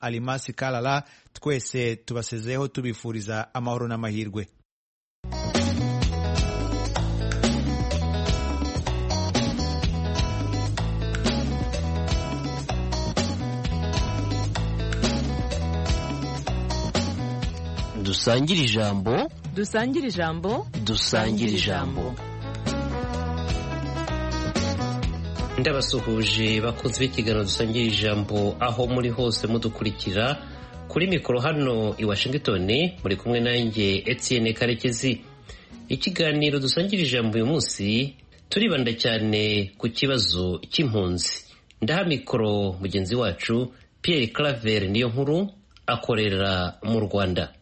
Alimasi Kalala, twese tubasezeho tubifuriza amahoro n'amahirwe. Dusangire ijambo, dusangire ijambo, dusangire ijambo. Ndabasuhuje bakunze b'ikiganiro dusangira ijambo aho muri hose mudukurikira. Kuri mikoro hano i Washington muri kumwe nanjye Etienne Karekezi. Ikiganiro dusangira ijambo uyu munsi turibanda cyane ku kibazo cy'impunzi. Ndaha mikoro mugenzi wacu Pierre Claver niyo nkuru akorera mu Rwanda.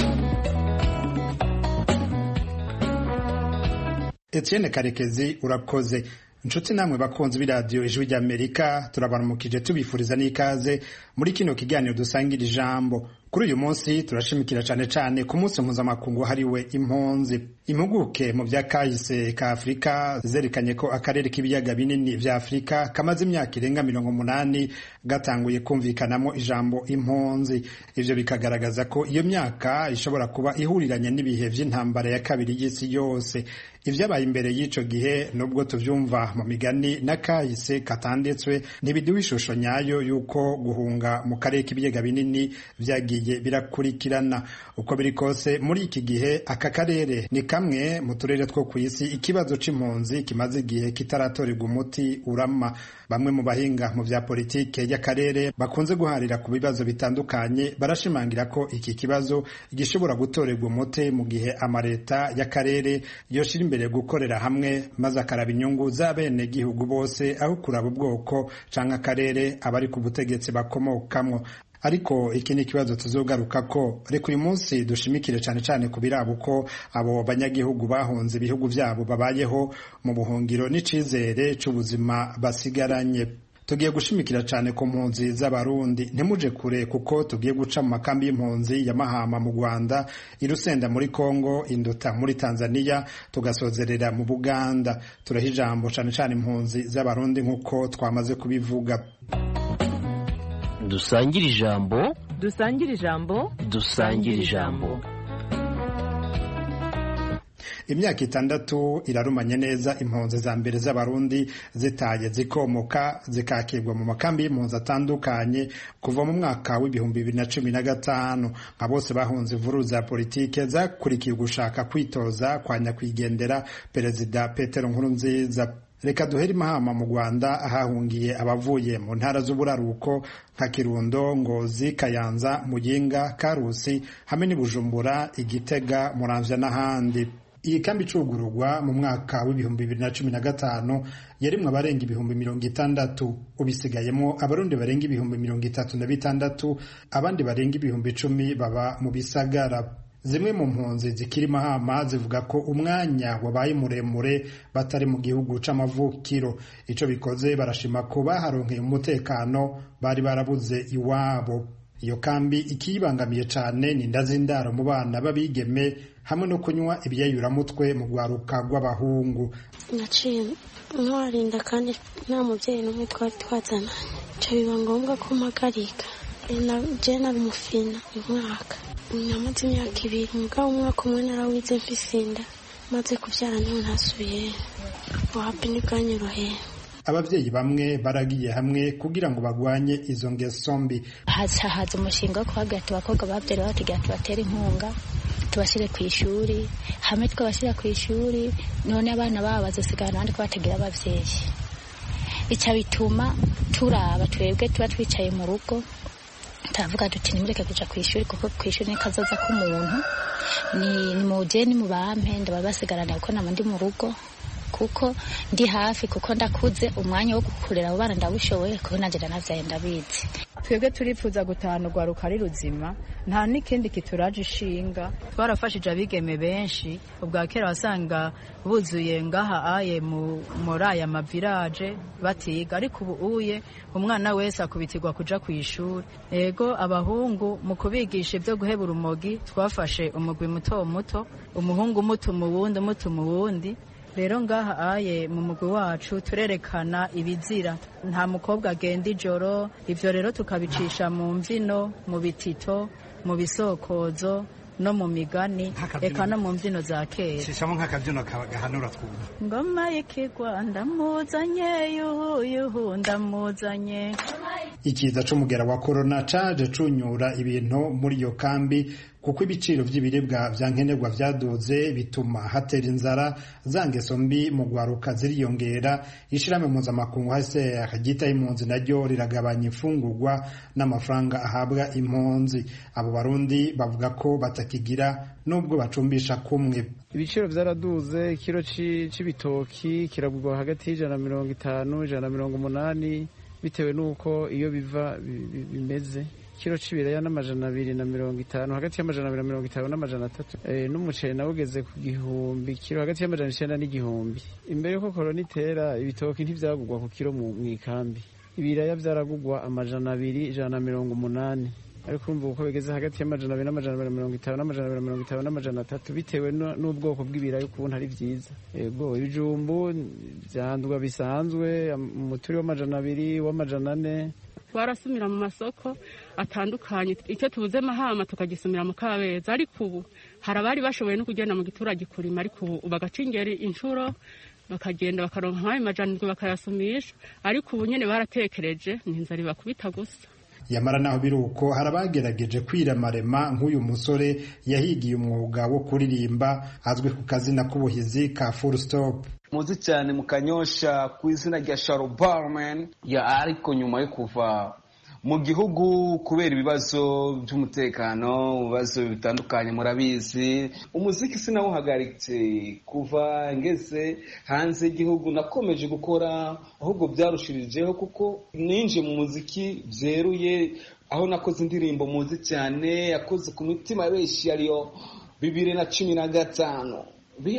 Etienne Karekezi urakoze. Inshuti namwe bakunzi b'iradiyo Ijwi ry'Amerika, turabaramukije tubifuriza n'ikaze muri kino kiganiro dusangira ijambo. Kuri uyu munsi turashimikira cyane ku munsi mpuzamakungu hariwe impunzi. Impuguke mu bya kahise ka Afurika zerekanye ko akarere k'ibiyaga binini vya Afurika kamaze imyaka irenga 80 gatanguye kumvikanamo ijambo impunzi. Ivyo bikagaragaza ko iyo myaka ishobora kuba ihuriranye n'ibihe vy'intambara ya kabiri y'isi yose. Ivyabaye imbere y'ico gihe nubwo tuvyumva mu migani na kahise katanditswe, ntibiduha ishusho nyayo yuko guhunga mu karere k'ibiyaga binini vyagiye birakurikirana. Uko biri kose muri iki gihe aka karere ni kamwe mu turere two ku isi ikibazo c'impunzi kimaze igihe kitaratorerwa umuti urama. Bamwe mu bahinga mu vya politike y'akarere bakunze guharira ku bibazo bitandukanye barashimangira ko iki kibazo gishobora gutorerwa umuti mu gihe amareta y'akarere yoshira imbere gukorera hamwe maze akaraba inyungu z'abene gihugu bose aho kuraba ubwoko canke akarere abari ku butegetsi bakomokamwo. Ariko iki ni kibazo tuzogaruka ko. Reka uyu munsi dushimikire cyane ku birabo ko abo banyagihugu bahunze ibihugu vyabo babayeho mu buhungiro n'icizere c'ubuzima basigaranye. Tugiye gushimikira cyane ku mpunzi z'abarundi. Ntimuje kure kuko tugiye guca mu makambi y'impunzi ya Mahama mu Rwanda, i Rusenda muri Kongo, Induta muri Tanzania, tugasozerera mu Buganda. Turaha ijambo cyane impunzi z'abarundi nk'uko twamaze kubivuga. Dusangire ijambo, dusangire ijambo, dusangire ijambo. Imyaka 6 irarumanye neza impunzi za mbere z'abarundi zitaye zikomoka zikakirwa mu makambi y'impunzi atandukanye kuva mu mwaka w'ibihumbi 2015. Nka bose bahunze imvururu za politike zakurikiye gushaka kwitoza kwa nyakwigendera Perezida Petero Nkurunziza. Reka duhere Mahama mu Rwanda ahahungiye abavuye mu ntara z'uburaruko nka Kirundo, Ngozi, Kayanza, Muyinga, Karusi hamwe n'Ibujumbura, Igitega, Muramvya n'ahandi. Iyi kambi icugururwa mu mwaka w'ibihumbi 2015 yarimwe abarenga ibihumbi 60, ubisigayemo abarundi barenga ibihumbi 36, abandi barenga ibihumbi 10 baba mu bisagara. Zimwe mu mpunzi zikiri Mahama zivuga ko umwanya wabaye muremure batari mu gihugu c'amavukiro. Ico bikoze barashima ko baharonkeye umutekano bari barabuze iwabo. Iyo kambi ikibangamiye cyane ni ndazindaro mu bana babigeme hamwe no kunywa ibyayuramutwe mu gwaruka rw'abahungu. Naciye nwarinda kandi nta muvyeyi n'umwe twazana. Cyo biba ngombwa ko mpagarika. Je nari umufina umwaka. Namaze imyaka 2 mugabo umwaka umwe narawize mfisinda maze kuvyara niho ntasubiye. Wapi ni kanyoroheye. Abavyeyi bamwe baragiye hamwe kugira ngo bagwanye izo ngeso mbi. Haza umushinga wo kuhagata abakobwa bavyara batigira tubatera inkunga tubashire ku ishuri hamwe twabashira ku ishuri none abana babo bazosigana kandi kubategera abavyeyi. Ica bituma turaba twebwe tuba twicaye mu rugo tavuga duti nimureke kuja ku ishuri kuko ku ishuri ni kazoza k'umuntu ni muje ni mubampe ndabasigarana kuko namandi mu rugo kuko ndi hafi kuko ndakuze umwanya wo gukurera abo bana ndabushoboye kuko nagenda navyaye ndabizi. Twebwe turifuza gutanurwa rukari ruzima nta nikindi kituraje ishinga. Twarafashije abigeme benshi ubwa kera wasanga buzuye ngaha aye muri aya mavirage batiga, ariko ubu uye umwana wese akubitirwa kuja ku ishuri. Ego abahungu mu kubigisha ibyo guhebura urumogi twafashe umugwi muto umuhungu muto mu wundi rero ngaha aye mu mugwi wacu turerekana ibizira, nta mukobwa agenda ijoro, ivyo rero tukabicisha mu mbyino, mu bitito, mu bisokozo no mu migani, eka no mu mbyino za kera. Shishamo nk'akabyino gahanura twumva. Ngoma y'ikigwa ndamuzanye, yuhu ndamuzanye. Ikiza c'umugera wa corona caje cunyura ibintu muri iyo kambi, kuko ibiciro vy'ibiribwa vya nkenerwa vyaduze bituma hatera inzara, za ngeso mbi mu gwaruka ziriyongera. Ishirahamwe mpuzamakungu HCR ryitaye impunzi naryo riragabanya imfungurwa n'amafaranga ahabwa impunzi. Abo barundi bavuga ko batakigira nubwo bacumbisha kumwe. Ibiciro vyaraduze, ikiro c'ibitoki kiragurwa hagati y'150 180 bitewe nuko iyo biva bimeze. Kiro c'ibiraya n'250 hagati y'250 n'300, n'umuceri nawo ugeze ku 1000, kiro hagati y'900 n'igihumbi. Imbere yuko korona itera ibitoki ntivyagurwa ku kiro mu ikambi, ibiraya vyaragurwa 200 180, ariko urumva uko bigeze hagati y'200 n'250 n'250 n'300 bitewe n'ubwoko bw'ibiraya ukuntu ari vyiza. Ego ibijumbu vyandwa bisanzwe umuturi w'200 w'400. Twarasumira mu masoko atandukanye, icyo tubuze mahama tukagisumira mu Kabeza, ariko ubu hari abari bashoboye no kugenda mu giturage kurima, ariko ubu bagaca ingeri inshuro bakagenda bakaronka nk'ayo majanirwe bakayasumisha, ariko ubu nyene baratekereje n'inzara bakubita gusa. Yamara naho biruko harabagerageje kwiramarema nk'uyu musore yahigiye umwuga wo kuririmba azwi ku kazina k'ubuhizi ka Full Stop. Muzi cyane mu Kanyosha ku izina rya Sharo Barman, ariko nyuma yo kuva mu gihugu kubera ibibazo by'umutekano, ibibazo bitandukanye murabizi, umuziki sinawuhagaritse kuva ngeze hanze igihugu, nakomeje gukora ahubwo byarushirijeho kuko ninje mu muziki byeruye, aho nakoze indirimbo muzi cyane yakoze ku mitima benshi ariyo 2015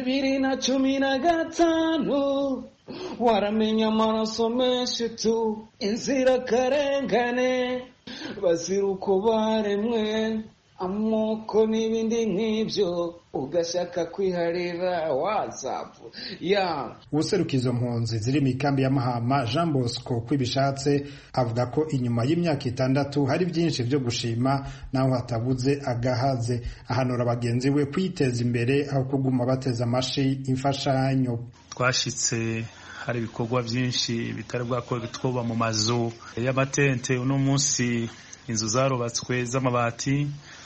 waramenya amaraso menshi tu inzira karengane bazira uko baremwe amoko n'ibindi nk'ibyo ugashaka kwiharira WhatsApp useruka izo mpunzi ziri mu ikambi ya Mahama Jean Bosco kwibishatse avuga ko inyuma y'imyaka 6 hari byinshi byo gushima naho hatabuze agahaze. Ahanura bagenzi we kwiteza imbere aho kuguma bateza amashi imfashanyo. Twashitse hari ibikorwa byinshi bitari bwakora twoba mu mazu y'amatente. Uno munsi inzu zarubatswe z'amabati,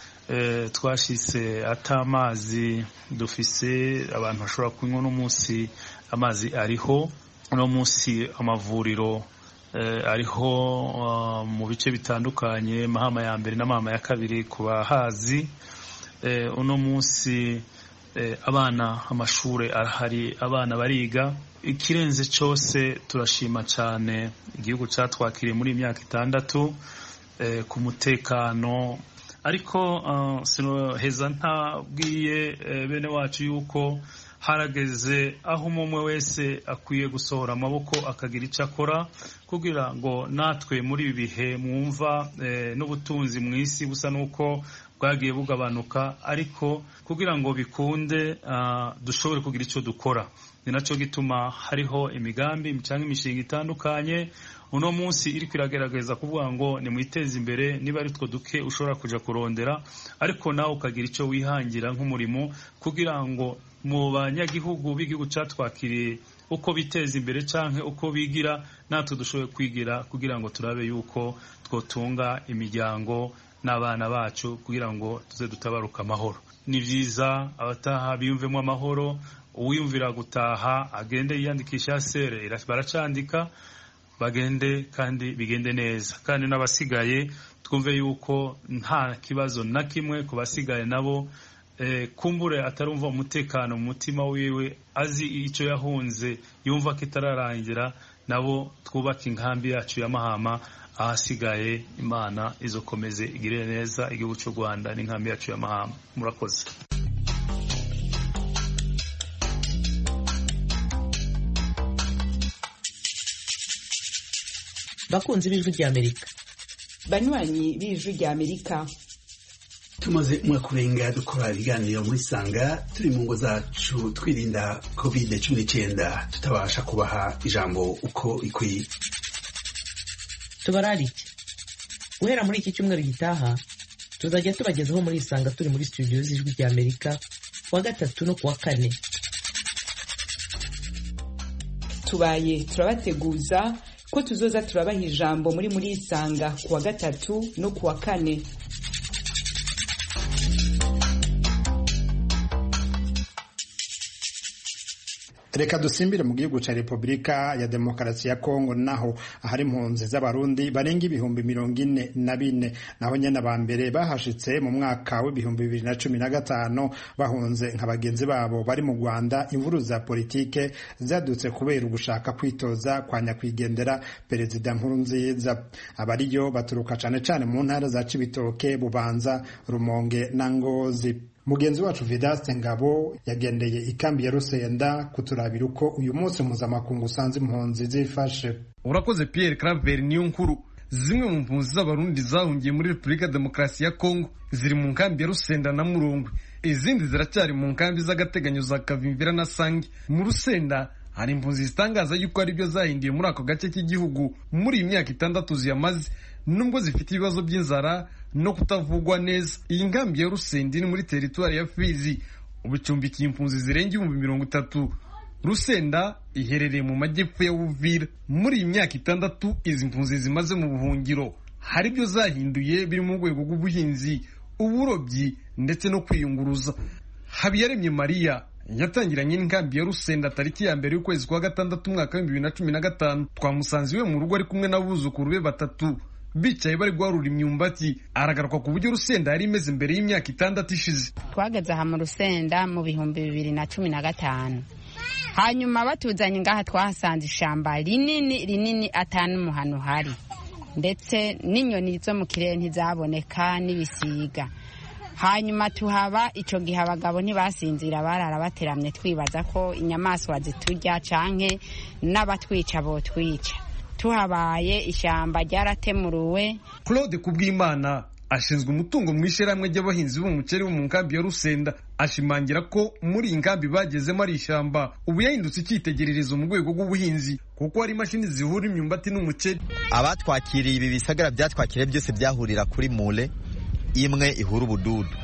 twashitse atamazi dufise abantu bashobora kunywa. No munsi amazi ariho, no munsi amavuriro ariho mu bice bitandukanye, Mahama ya mbere na Mahama ya kabiri kuba hazi. Uno munsi abana amashure arahari, abana bariga. Ikirenze cyose turashima cyane igihugu cyatwakiriye muri imyaka 6 ku mutekano, ariko sinoheza ntabwiye bene wacu yuko harageze aho umwe wese akwiye gusohora amaboko akagira icyo akora kugira ngo natwe muri ibi bihe mwumva n'ubutunzi mu isi busa nuko bwagiye bugabanuka, ariko kugira ngo bikunde dushobore kugira icyo dukora. Ni nacyo gituma hariho imigambi cyangwa imishinga itandukanye uno munsi iri kwiragerageza kuvuga ngo ni mwiteze imbere, niba ari two duke ushobora kuja kurondera, ariko nawe ukagira icyo wihangira nk'umurimo kugira ngo mu banyagihugu b'igihugu cyatwakiriye uko biteza imbere canke uko bigira natwe dushoboye kwigira, kugira ngo turabe yuko twotunga imiryango n'abana bacu kugira ngo tuze dutabaruka amahoro. Ni vyiza abataha biyumvemo amahoro, uwiyumvira gutaha agende yiyandikisha sere baracandika, bagende kandi bigende neza. Kandi n'abasigaye twumve yuko nta kibazo na kimwe ku basigaye nabo, kumbure atarumva umutekano mu mutima wiwe, azi icyo yahunze yumva kitararangira, nabo twubaka inkambi yacu ya Mahama. Ahasigaye Imana izokomeze igire neza igihugu cy'u Rwanda n'inkambi yacu ya Mahama. Murakoze. Bakunzi b'Ijwi ry'Amerika, banywanyi b'Ijwi ry'Amerika, tumaze umwaka urenga dukora ibiganiro muri Sanga turi mu ngo zacu twirinda COVID-19 tutabasha kubaha ijambo uko ikwiye. Tubararike guhera muri iki cyumweru gitaha tuzajya tubagezaho muri Sanga turi muri studio z'Ijwi ry'Amerika kuwa gatatu no kuwa kane. Tubaye turabateguza ko tuzoza turabaha ijambo muri Isanga kuwa gatatu no kuwa kane. Reka dusimbire mu gihugu ca Republika ya Demokarasi ya Kongo, naho ahari impunzi z'abarundi barenga 44,000 naho nyene abambere bahashitse mu mwaka w'2015 bahunze nka bagenzi babo bari mu Rwanda. Imvuru za politike zadutse kubera ugushaka kwitoza kwa nyakwigendera Perezida Nkurunziza. Abariyo baturuka cane cane mu ntara za Cibitoke, Bubanza, Rumonge na Ngozi. Mugenzi wacu Vedaste Ngabo yagendeye ikambi ya Rusenda kuturabira uko uyu munsi mpuzamakungu usanze impunzi zifashe. Urakoze Pierre Claver niyo nkuru. Zimwe mu mpunzi z'abarundi zahungiye muri Republika Demokarasi ya Kongo ziri mu nkambi ya Rusenda na Murongwe, izindi ziracyari mu nkambi z'agateganyo za Kavimvira na Sange. Mu Rusenda hari impunzi zitangaza yuko ari byo zahindiye muri ako gace k'igihugu muri imyaka 6 ziyamaze, nubwo zifite ibibazo by'inzara no kutavugwa neza. Iyi nkambi ya Rusenda ni muri teritwari ya Fizi, ubucumbikiye impunzi zirenga 30,000. Rusenda iherereye mu majyepfo ya Uvira. Muri iyi myaka 6 izi mpunzi zimaze mu buhungiro hari byo zahinduye biri mu rwego rw'ubuhinzi, uburobyi ndetse no kwiyunguruza. Habiyaremye Maria yatangiranye n'inkambi ya Rusenda tariki ya mbere y'ukwezi kwa gatandatu umwaka wa 2015. Twamusanze iwe mu rugo ari kumwe n'abuzukuru be 3 bicaye bari guharura imyumbati. Aragaruka ku buryo Rusenda yari imeze imbere y'imyaka 6 ishize. Twageze aha mu Rusenda mu 2015, hanyuma batuzanye ngaha twahasanze ishamba rinini atanu muhano hari, ndetse n'inyoni zo mu kirere ntizaboneka n'ibisiga. Hanyuma tuhaba ico gihe abagabo ntibasinzira, barara bateramye twibaza ko inyamaswa ziturya canke n'abatwica botwica. Tuhabaye ishamba ryaratemuruwe. Claude Kubwimana ashinzwe umutungo mu ishyirahamwe ry'abahinzi b'umuceri bo mu nkambi ya Rusenda ashimangira ko muri iyi nkambi bagezemo ari ishamba ubu yahindutse icyitegererezo mu rwego rw'ubuhinzi kuko hari imashini zihura imyumbati n'umuceri. Abatwakiriye ibi bisagara byatwakiriye byose byahurira kuri mule imwe ihura ubududu,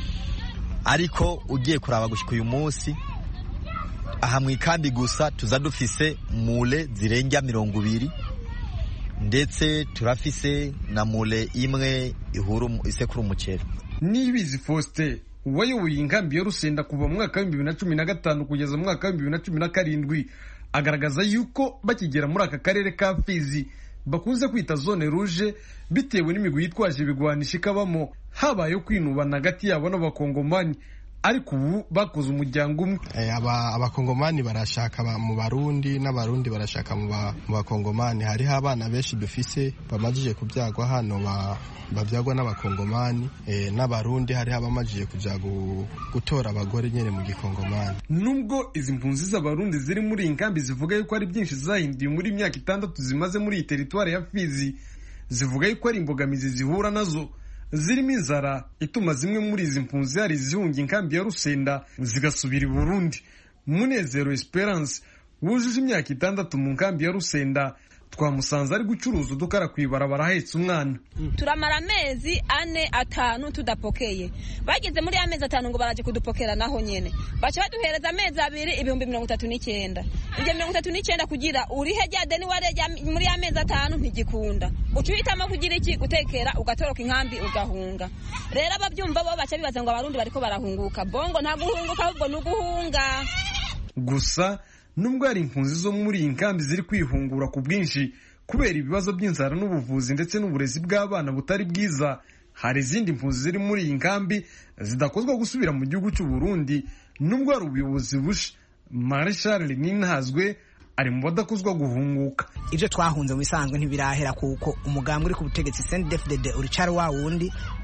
ariko ugiye kuraba gushika uyu munsi aha mu ikambi gusa tuza dufise mule zirenga 20, ndetse turafise na mule imwe ihura isekuru umuceri. Nibizi Faustin wayoboye inkambi ya Rusenda kuva mu mwaka wa 2015 kugeza mu mwaka wa 2017 agaragaza yuko bakigera muri aka karere ka Fizi bakunze kwita zone rouge bitewe n'imigwi yitwaje ibigwanisha ikabamo, habayeho kwinubana hagati yabo n'abakongomani, ariko ubu bakoze umuryango umwe. Abakongomani barashaka mu Barundi n'abarundi barashaka mu bakongomani. Hariho abana benshi dufise bamajije kubyagwa hano babyagwa n'abakongomani, n'abarundi hariho abamajije kuja gutora abagore nyene mu gikongomani. Nubwo izi mpunzi z'abarundi ziri muri inkambi zivuga yuko ari byinshi zahinduye muri imyaka 6 zimaze muri iyi teritwari ya Fizi, zivuga yuko ari imbogamizi zihura nazo zirimo inzara ituma zimwe muri izi mpunzi hari zihunga inkambi ya Rusenda zigasubira i Burundi. Munezero Esperance wujuje imyaka 6 mu nkambi ya Rusenda twamusanze ari gucuruza udukara kwibarabara ahetse umwana. Turamara amezi 4-5 tudapokeye. Bageze muri amezi 5 ngo baraje kudupokera naho nyene. Bacha baduhereza amezi 2 ibihumbi 39. Ije 39 kugira urihe jade ni wareja muri amezi 5 ntigikunda. Ucuhitamo kugira iki gutekera ugatoroka inkambi ugahunga. Rero ababyumva bo bacha bibaza ngo abarundi bariko barahunguka. Bongo nta guhunguka ahubwo nuguhunga. Gusa nubwo hari impunzi zo muri iyi nkambi ziri kwihungura ku bwinshi kubera ibibazo by'inzara n'ubuvuzi ndetse n'uburezi bw'abana butari bwiza, hari izindi mpunzi ziri muri iyi nkambi zidakozwa gusubira mu gihugu cy'u Burundi nubwo hari ubuyobozi busha. Marshal Ninhazwe ari mu badakozwa guhunguka. Ibyo twahunze mu bisanzwe ntibirahera kuko umugambwe uri ku butegetsi CNDD-FDD uricara wa wundi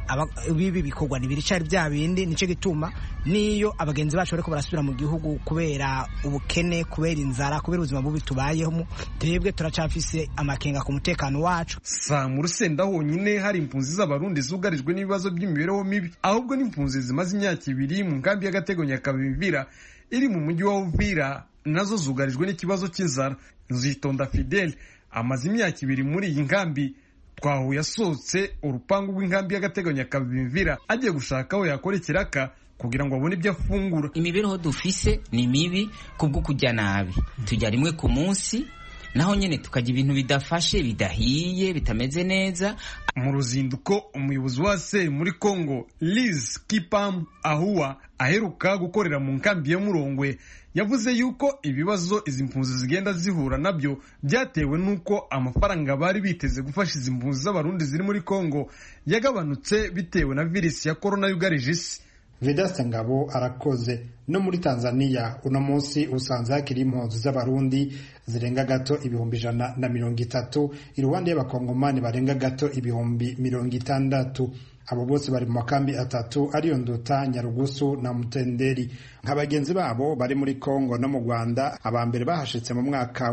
bibi bikorwa ntibiricari bya bindi. Nico gituma niyo abagenzi bacu bariko barasubira mu gihugu kubera ubukene, kubera inzara, kubera ubuzima bubi tubayeho, twebwe turacafise amakenga ku mutekano wacu. Sa mu Rusenda honyine hari impunzi z'abarundi zugarijwe n'ibibazo by'imibereho mibi, ahubwo n'impunzi zimaze imyaka 2 mu nkambi y'agateganyo ya Kavimvira iri mu mujyi wa Uvira nazo zugarijwe n'ikibazo cy'inzara. Nzitonda Fidel amaze imyaka 2 muri iyi nkambi. Twahuye asohotse urupangu rw'inkambi y'agateganyo ya Kavimvira agiye gushaka aho yakora ikiraka kugira ngo abone ibyo afungura. Imibereho dufise ni mibi kubwo kujya nabi, tujya rimwe ku munsi, naho nyene tukajya ibintu bidafashe, bidahiye, bitameze neza. Mu ruzinduko umuyobozi wa CER muri Kongo Liz Kipam Ahua aheruka gukorera mu nkambi ya Murongwe yavuze yuko ibibazo izi mpunzi zigenda zihura nabyo byatewe nuko amafaranga bari biteze gufasha izi mpunzi z'abarundi ziri muri Kongo yagabanutse bitewe na virus ya corona yugarije isi. Vedaste Ngabo arakoze. No muri Tanzania uno munsi usanze hakiri impunzi z'abarundi zirenga gato 130 iruhande y'abakongomani barenga gato 60. Abo bose bari mu makambi 3 ariyo Nduta, Nyarugusu na Mutenderi. Nk'abagenzi babo bari muri Kongo no mu Rwanda, abambere bahashitse mu mwaka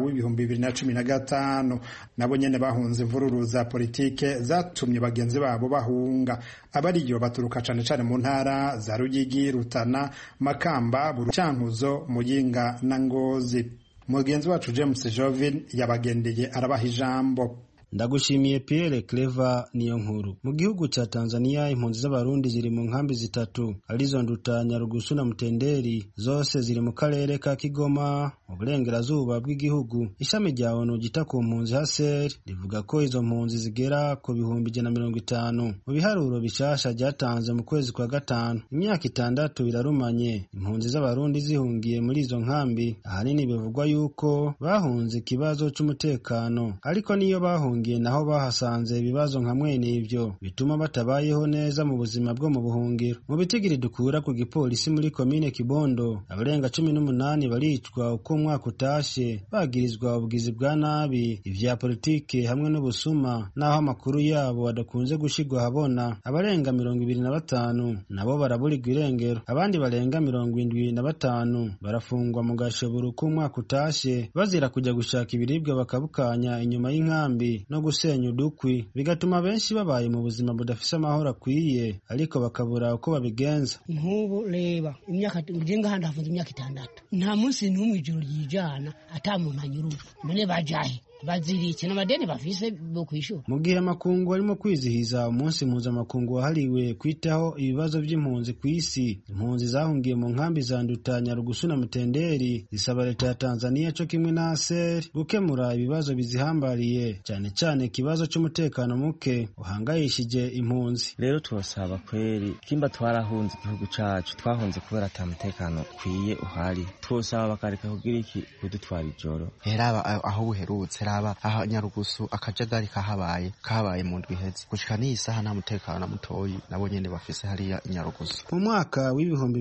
w'2015 nabo nyene bahunze imvururu za politike zatumye bagenzi babo bahunga. Abariyo baturuka cane cane mu ntara za Ruyigi, Rutana, Makamba, Burucankuzo, Muyinga na Ngozi. Mugenzi wacu James Jovin yabagendeye arabaha ijambo. Ndagushimiye Pierre Clever niyo nkuru. Mu gihugu ca Tanzania impunzi z'abarundi ziri mu nkambi 3 arizo Nduta, Nyarugusu na Mutenderi, zose ziri mu karere ka Kigoma mu burengerazuba bw'igihugu. Ishami rya ONU gita ku mpunzi HCR rivuga ko izo mpunzi zigera ku 150 mu biharuro bishasha byatanze mu kwezi kwa gatanu. Imyaka 6 irarumanye impunzi z'abarundi zihungiye muri izo nkambi, ahanini bivugwa yuko bahunze ikibazo cy'umutekano, ariko niyo bahunze naho bahasanze ibibazo nka mwene ivyo bituma batabayeho neza mu buzima bwo mu buhungiro. Mu bitigiri dukura ku gipolisi muri komine Kibondo, abarenga 18 baricwa uko umwaka utashe bagirizwa ubugizi bwa nabi, ivya politike hamwe n'ubusuma, naho amakuru yabo adakunze gushigwa habona. Abarenga 25 nabo baraburirwa irengero, abandi barenga 75 barafungwa mu gashoboro uko umwaka utashe bazira kujya gushaka ibiribwa bakabukanya inyuma y'inkambi no gusenya udukwi, bigatuma benshi babaye mu buzima budafise amahoro akwiye, ariko bakabura uko babigenza. Nkubu reba imyaka nginga handa hafunze imyaka 6 nta munsi n'umwe ijuru ryijana atamuntu anyurujwe. None bajahe bazirike n'amadeni bafise bo kwishura. Mu gihe amakungu arimo kwizihiza umunsi mpuzamakungu wahariwe kwitaho ibibazo by'impunzi ku isi, impunzi zahungiye mu nkambi za Nduta, Nyarugusu na Mutenderi zisaba leta ya Tanzania cyo kimwe na CER gukemura ibibazo bizihambariye, cyane cyane ikibazo cy'umutekano muke uhangayishije impunzi. Rero turasaba kweri kimba twarahunze igihugu cacu, twahunze kubera ata mutekano kwiye uhari, twosaba bakareka kugira iki kudutwara ijoro. Heraba aho buherutse aha Nyarugusu akajagari kahabaye mu ndwi iheze gushika n'isaha nta mutekano mutoyi nabo nyene bafise hariya Nyarugusu. Mu mwaka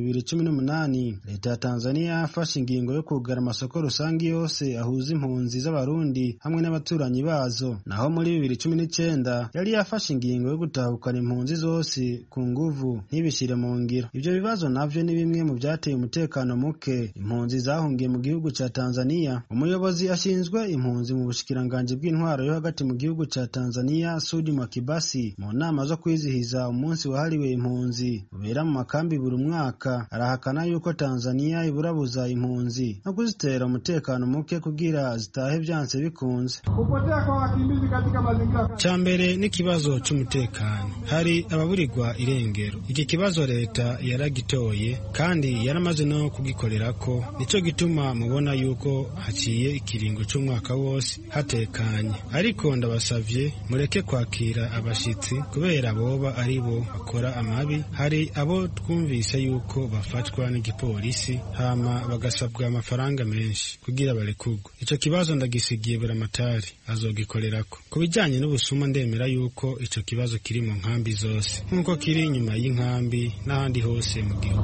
w'2018 leta ya Tanzania yafashe ingingo yo kugara amasoko rusangi yose ahuza impunzi z'abarundi hamwe n'abaturanyi bazo, naho muri 2019 yari yafashe ingingo yo gutahukana impunzi zose ku nguvu ntibishire mu ngiro. Ivyo bibazo navyo ni bimwe mu byateye umutekano muke impunzi zahungiye mu gihugu ca Tanzania. Umuyobozi ashinzwe impunzi mu ubushikiranganje bw'intwaro yo hagati mu gihugu ca Tanzania Sudi Mwakibasi mu nama zo kwizihiza umunsi wahariwe impunzi ubera mu makambi buri mwaka, arahakana yuko Tanzania iburabuza impunzi no kuzitera umutekano muke kugira zitahe byanse bikunze. Kupotea kwa wakimbizi katika mazingira cyambere n'ikibazo cy'umutekano, hari ababurirwa irengero. Iki kibazo leta yaragitoye kandi yaramaze no kugikorerako, nico gituma mubona yuko haciye ikiringo cy'umwaka wose hatekanye. Ariko ndabasavye mureke kwakira abashitsi kubera boba aribo bakora amabi. Hari abo twumvise yuko bafatwa n'igipolisi hama bagasabwa amafaranga menshi kugira barekugwe. Ico kibazo ndagisigiye Buramatari azogikorerako. Kubijanye n'ubusuma ndemera yuko ico kibazo kiri mu nkambi zose nkuko kiri inyuma y'inkambi n'ahandi hose mu gihugu.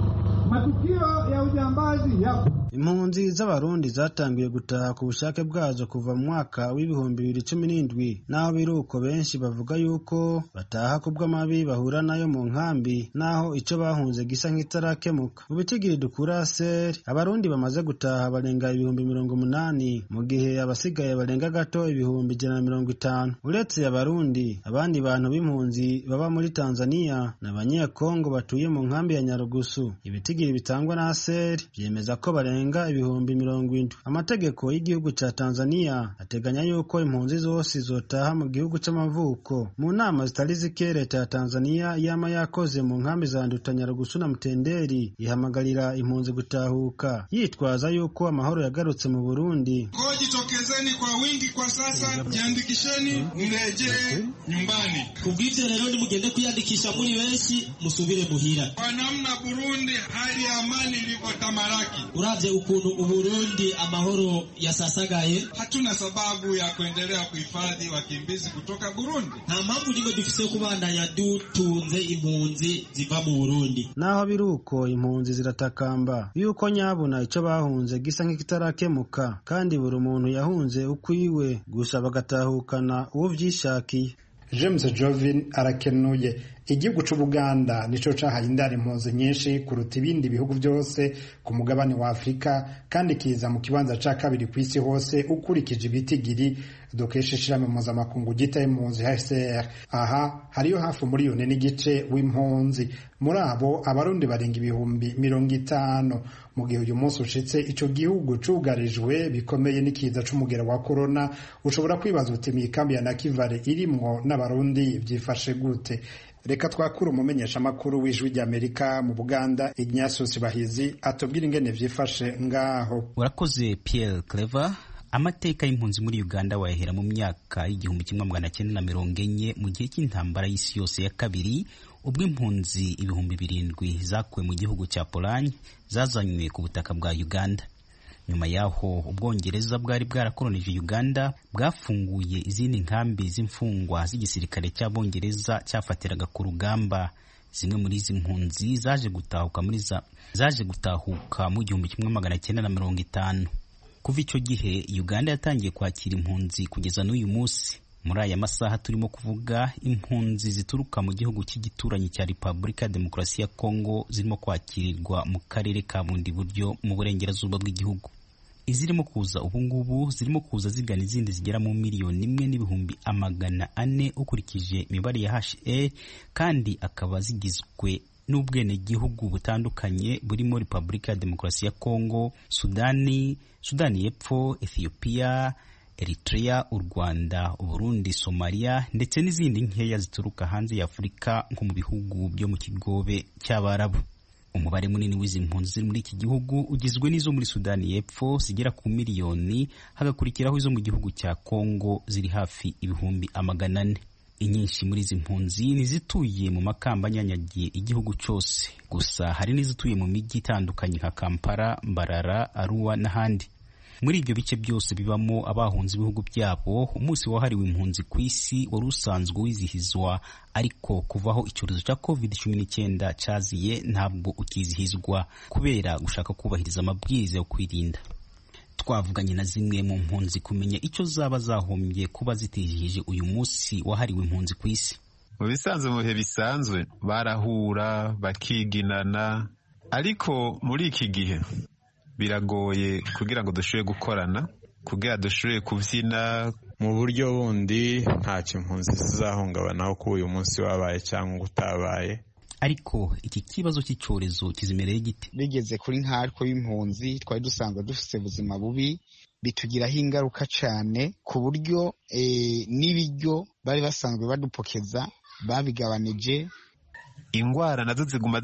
Matukio ya ujambazi yapo. Impunzi z'abarundi zatangiye gutaha ku bushake bwazo kuva mu mwaka w'ibihumbi 2017 naho biruko benshi bavuga yuko bataha kubw'amabi bahura nayo mu nkambi naho ico bahunze gisa nk'itarakemuka. Mu bitigiri dukura seri abarundi bamaze gutaha barenga 80,000 mu gihe abasigaye barenga gato 150,000. Uretse abarundi abandi bantu b'impunzi baba muri Tanzania n'abanyekongo batuye mu nkambi ya Nyarugusu. Ibitigiri bitangwa na seri byemeza ko barenga 70,000. Amategeko y'igihugu ca Tanzania ateganya yuko impunzi zose zotaha mu gihugu c'amavuko. Mu nama zitari zike leta ya Tanzania yama yakoze mu nkambi za Nduta, Nyarugusu na Mtenderi ihamagarira impunzi gutahuka yitwaza yuko amahoro yagarutse mu Burundi. Jitokezeni kwa wingi kwa sasa, jiandikisheni mrejee nyumbani. Kubw'ivyo rero nimugende kwiyandikisha muri benshi musubire muhira. Kwa namna Burundi hali ya amani ilivyotamalaki. Uravye ukuntu Uburundi amahoro yasasagaye, hatuna sababu ya kuendelea kuhifadhi wakimbizi kutoka Burundi. Nta mpamvu nimwe dufise kubandanya dutunze impunzi ziva mu Burundi. Naho biruko impunzi ziratakamba yuko nyabuna ico bahunze gisa nk'ikitarakemuka kandi buri muntu yahunze ukwiwe gusa bagatahukana uwo vyishakiye. James Jovin arakenuye. Igihugu c'Ubuganda nico cahaye indaro impunzi nyinshi kuruta ibindi bihugu byose ku mugabane wa Afrika kandi kiza mu kibanza ca kabiri kw'isi hose ukurikije ibitigiri dukesha ishirahamwe mpuzamakungu gita impunzi HCR. Aha hariyo hafi miliyoni n'igice w'impunzi, muri abo abarundi barenga 50,000. Mu gihe uyu munsi ushitse ico gihugu cugarijwe bikomeye n'ikiza c'umugera wa corona, ushobora kwibaza uti imikambi ya Nakivale irimwo n'abarundi vyifashe gute? Reka twakura umumenyesha makuru w'ijwi ry'Amerika mu Buganda Ignatius Bahizi atubwira ingene vyifashe ngaho. Urakoze Pierre Clever. Amateka y'impunzi muri Uganda wahera mu myaka y'1940 mu gihe cy'intambara y'isi yose ya kabiri, ubwo impunzi 7,000 zakuwe mu gihugu cya Poland zazanywe ku butaka bwa Uganda. Nyuma yaho Ubwongereza bwari bwarakolonije Uganda bwafunguye izindi nkambi z'imfungwa z'igisirikare cy'Abongereza cyafatiraga ku rugamba. Zimwe muri izi mpunzi zaje gutahuka mu 1950. Kuva icyo gihe Uganda yatangiye kwakira impunzi kugeza n'uyu munsi. Muri aya masaha turimo kuvuga, impunzi zituruka mu gihugu cy'igituranyi cya Repubulika ya Demokarasi ya Kongo zirimo kwakirirwa mu karere ka Bundi buryo mu burengerazuba bw'igihugu. Izirimo kuza ubu ngubu zirimo kuza zigana izindi zigera mu 1,400,000 ukurikije imibare ya HA, kandi akaba zigizwe n'ubwenegihugu butandukanye burimo Repubulika ya Demokarasi ya Kongo, Sudani y'Epfo, Ethiopia, Eritrea, u Rwanda, Burundi, Somalia ndetse n'izindi nkeya zituruka hanze ya Afurika nko mu bihugu byo mu kigobe cy'Abarabu. Umubare munini w'izi mpunzi ziri muri iki gihugu ugizwe n'izo muri Sudani y'Epfo zigera ku 1,000,000, hagakurikiraho izo mu gihugu cya Kongo ziri hafi 400,000. Inyinshi muri izi mpunzi nizituye mu makamba anyanyagiye igihugu cyose, gusa hari n'izituye mu mijyi itandukanye nka Kampala, Mbarara, Arua n'ahandi. Muri ibyo bice byose bibamo abahunze ibihugu byabo, umunsi wahariwe impunzi ku isi wari usanzwe wizihizwa, ariko kuvaho icyorezo cya COVID-19 cyaziye ntabwo ukizihizwa kubera gushaka kubahiriza amabwiriza yo kwirinda. Twavuganye na zimwe mu mpunzi kumenya icyo zaba zahombye kuba zitihije uyu munsi wahariwe impunzi ku isi. Mu bisanzwe mu bihe bisanzwe barahura bakiginana, ariko muri iki gihe biragoye kugira ngo dushoboye gukorana, kugira dushoboye kubyina. Mu buryo bundi ntacyo impunzi zizahungabanaho ko uyu munsi wabaye cyangwa utabaye. Ariko iki kibazo cy'icyorezo kizimereye gite? Bigeze kuri nkariko y'impunzi twari dusanzwe dufite ubuzima bubi, bitugiraho ingaruka cyane ku buryo n'ibiryo bari basanzwe badupokeza babigabanije. Ingwara nazo ziguma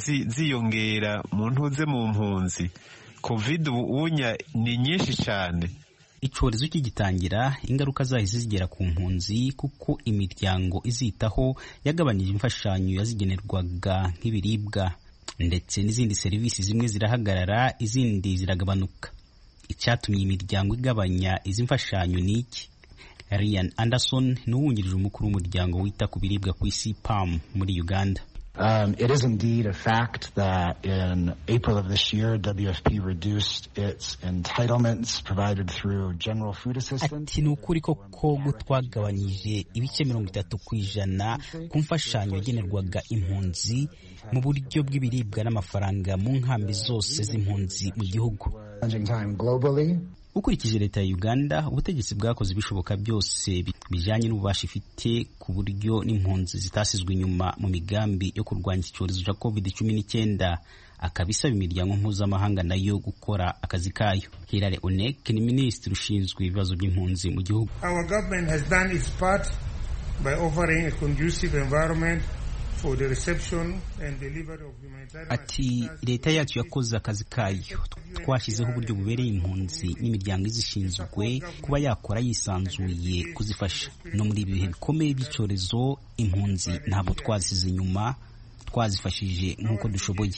ziyongera mu ntuze mu mpunzi. Covid ubunya ni nyinshi cyane. Icyorezo kigitangira ingaruka zahise zigera ku mpunzi kuko imiryango izitaho yagabanije imfashanyo yazigenerwaga nk'ibiribwa, ndetse n'izindi serivisi zimwe zirahagarara izindi ziragabanuka. Icyatumye imiryango igabanya izi mfashanyo ni iki? Ryan Anderson ni uwungirije umukuru w'umuryango wita ku biribwa ku isi PAM muri Uganda. It is indeed a fact that in April of this year, WFP reduced its entitlements provided through general food assistance. Ati ni ukuri koko twagabanyije ibice 30% ku mfashanyo yagenerwaga impunzi mu buryo bw'ibiribwa n'amafaranga mu nkambi zose z'impunzi mu gihugu. Ukurikije leta ya Uganda, ubutegetsi bwakoze ibishoboka byose bijanye n'ububasha ifite ku buryo n'impunzi zitasizwe inyuma mu migambi yo kurwanya icyorezo cya COVID-19, akabisaba imiryango mpuzamahanga nayo gukora akazi kayo. Hilary Onek ni minisitiri ushinzwe ibibazo by'impunzi mu gihugu. Our government has done its part by offering a conducive environment for the reception and delivery of humanitarian. Ati leta yacu yakoze akazi kayo, twashyizeho uburyo bubereye impunzi n'imiryango izishinzwe kuba yakora yisanzuye kuzifasha. No muri ibi bihe bikomeye by'icyorezo, impunzi ntabwo twazisize inyuma, twazifashije nk'uko dushoboye.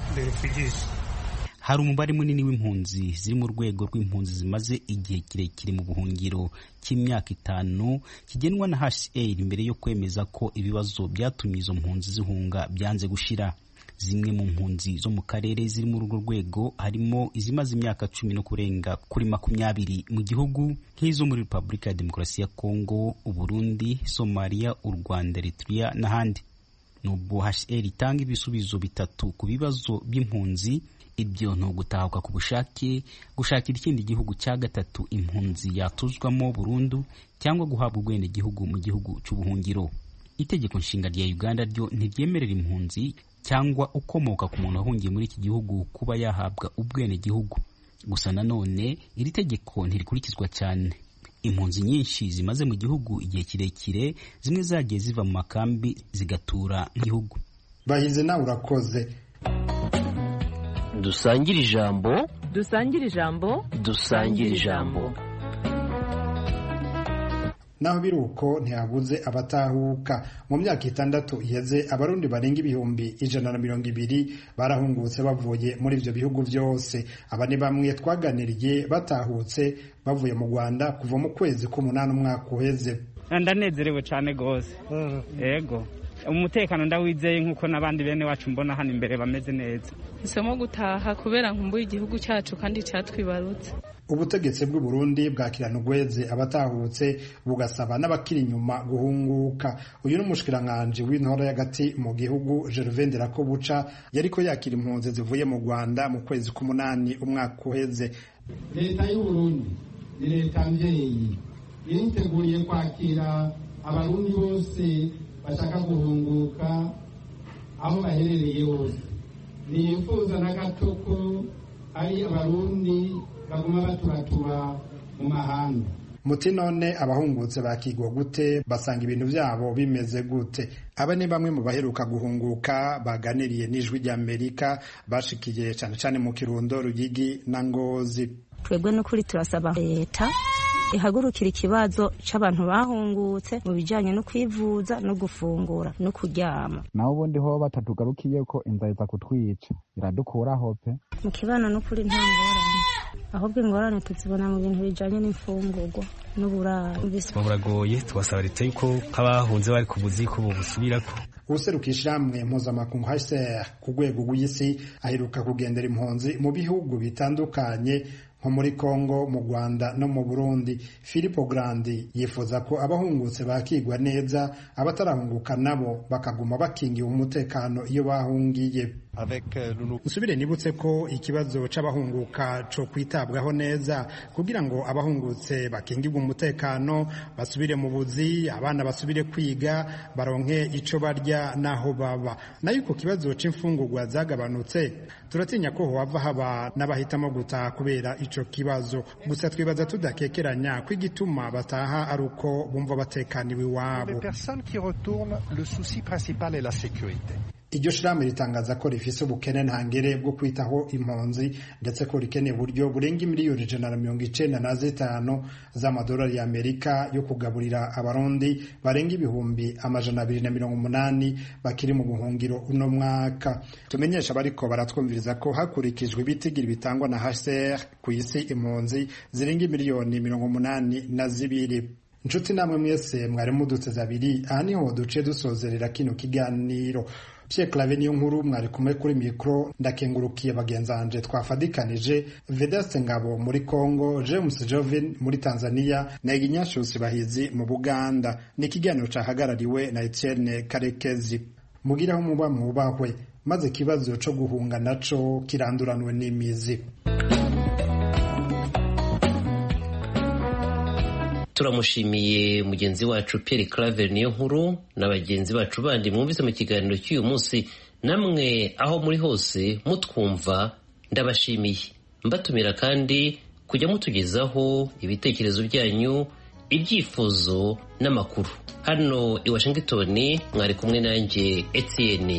Hari umubare munini w'impunzi ziri mu rwego rw'impunzi zimaze igihe kirekire mu buhungiro cy'imyaka 5 kigenwa na HCR imbere yo kwemeza ko ibibazo byatumye izo mpunzi zihunga byanze gushira. Zimwe mu mpunzi zo mu karere ziri muri urwo rwego harimo izimaze imyaka 10 no kurenga kuri 20 mu gihugu, nk'izo muri Repubulika ya Demokarasi ya Kongo, Uburundi, Somalia, u Rwanda, Eritrea n'ahandi. Nubwo HCR itanga ibisubizo bitatu ku bibazo by'impunzi, ibyo no gutahuka ku bushake, gushakira ikindi gihugu cya gatatu impunzi yatuzwamo burundu, cyangwa guhabwa ubwene gihugu mu gihugu cy'ubuhungiro. Itegeko nshinga rya Uganda ryo ntiryemerera impunzi cyangwa ukomoka ku muntu wahungiye muri iki gihugu kuba yahabwa ubwene gihugu. Gusa nanone iri tegeko ntirikurikizwa cyane. Impunzi nyinshi zimaze mu gihugu igihe kirekire, zimwe zagiye ziva mu makambi zigatura mu gihugu. Bahize nawe urakoze. Dusangire ijambo, dusangire ijambo, dusangire ijambo. Naho biruko ntiyabuze abatahuka. Mu myaka 6 iheze abarundi barenga ibihumbi 120 barahungutse bavuye muri ivyo bihugu byose. Aba ni bamwe twaganiriye batahutse bavuye mu Rwanda kuva mu kwezi k'umunani umwaka uheze. Ndanezerewe cyane gose. Yego. Umutekano ndawizeye nkuko nabandi bene wacu mbona hano imbere bameze neza. Isemo gutaha kubera nkumbuye igihugu cyacu kandi cyatwibarutse. Ubutegetsi bw'u Burundi bwakirana ugweze abatahutse bugasaba n'abakiri inyuma guhunguka. Uyu n'umushikiranganje w'intore y'agati mu gihugu Gervais Ndirakobuca yariko yakira impunzi zivuye mu Rwanda mu kwezi k'umunani umwaka uheze. Leta y'u Burundi ni leta mvyeyi iriteguriye kwakira abarundi bose bashaka guhunguka aho baherereye hose. Nifuza na gato ko ari abarundi baguma baturatura mu mahanga. Muti none abahungutse bakigwa gute, basanga ibintu byabo bimeze gute? Aba ni bamwe mu baheruka guhunguka baganiriye n'Ijwi ry'Amerika, bashikiye cyane mu Kirundo, Ruyigi na Ngozi. Twebwe n'ukuri turasaba leta ihagurukira ikibazo c'abantu bahungutse mu bijanye no kwivuza no gufungura no kuryama. Naho ubundi ho batatugarukiye ko inzara kutwica iradukuraho pe. Mu kibano n'ukuri nta ngorane, ahubwo ingorane tuzibona mu bintu bijanye n'imfungurwa n'uburaro. Buragoye, twasaba leta yuko kabahunze bari kubuzi ko busubirako. Userukisha hamwe mpuzamakungu HCR ku rwego rw'isi aheruka kugendera impunzi mu bihugu bitandukanye nko muri Kongo, mu Rwanda no mu Burundi. Filippo Grandi yifuza ko abahungutse bakigwa neza, abatarahunguka nabo bakaguma bakingiwe umutekano iyo bahungiye. Usubire nibutse ko ikibazo c'abahunguka co kwitabwaho neza kugira ngo abahungutse bakingirwe umutekano, basubire mu buzi, abana basubire kwiga, baronke ico barya naho baba. Nayo ko kibazo c'imfungurwa zagabanutse, turatinya ko hova haba n'abahitamo gutaha kubera ico kibazo. Gusa twibaza tudakekeranya ko igituma bataha ari uko bumva batekaniwe iwabo. Iryo shirahamwe ritangaza ko rifise ubukene ntangere bwo kwitaho impunzi, ndetse ko rikeneye uburyo burenga miliyoni 195 z'amadolari y'Amerika yo kugaburira abarundi barenga ibihumbi 280 bakiri mu buhungiro uno mwaka. Tumenyesha bariko baratwumviriza ko hakurikijwe ibitigiri bitangwa na HCR ku isi impunzi zirenga miliyoni 82. inshuti namwe mwese mwari muduteze abiri, aha niho duce dusozerera kino kiganiro. Pierre Claver niyo nkuru mwari kumwe kuri mikro, ndakengurukiye bagenzanje twafadikanije, Vedaste Ngabo muri Congo, James Joven muri Tanzania na Iginyashusi Bahizi mu Buganda. Ni ikiganiro cahagarariwe na Etienne Karekezi. Mugiraho muba mubahwe, maze ikibazo co guhunga naco kiranduranwe n'imizi. Turamushimiye mugenzi wacu Pierre Claver niyo nkuru na bagenzi bacu bandi mwumvise mu kiganiro cy'uyu munsi. Namwe aho muri hose mutwumva ndabashimiye, mbatumira kandi kujya mutugezaho ibitekerezo byanyu, ibyifuzo n'amakuru. Hano i Washington mwari kumwe nanjye Etienne